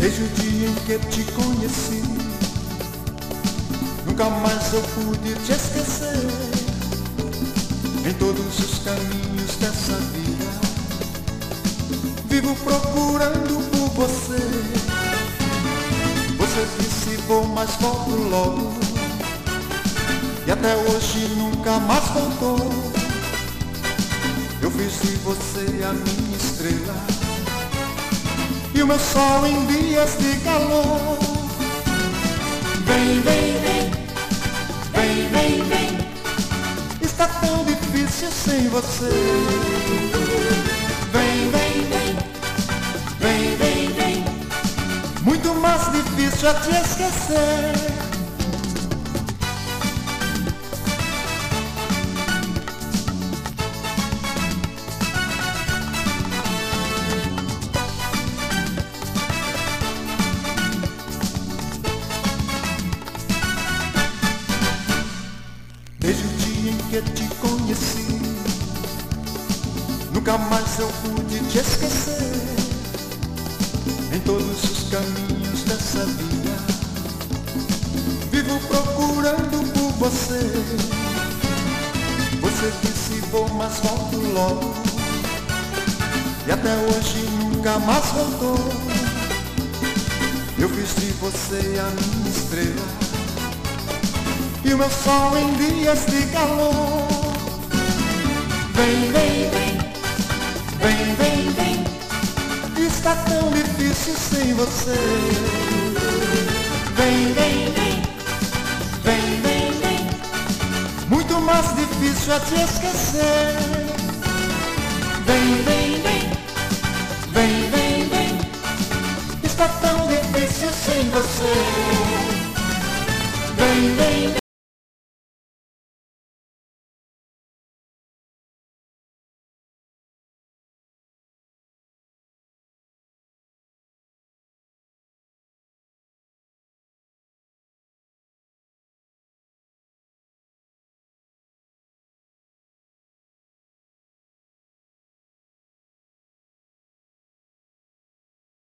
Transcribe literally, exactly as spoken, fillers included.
Desde o dia em que te conheci, nunca mais eu pude te esquecer. Em todos os caminhos dessa vida, vivo procurando por você. Você disse vou, mas volto logo, e até hoje nunca mais voltou. Eu fiz de você a minha estrela e o meu sol em dias de calor. Vem, vem, vem, vem, vem, vem, está tão difícil sem você. Vem, vem, vem, vem, vem, vem, muito mais difícil é te esquecer. Desde o dia em que te conheci, nunca mais eu pude te esquecer. Em todos os caminhos dessa vida, vivo procurando por você. Você disse vou, mas volto logo, e até hoje nunca mais voltou. Eu fiz de você a minha estrela e o meu sol em dias de calor. Vem, vem, vem, vem, vem, vem, está tão difícil sem você. Vem, vem, vem, vem, vem, vem, muito mais difícil é te esquecer. Vem, vem, vem, vem, vem, vem, está tão difícil sem você. Vem, vem,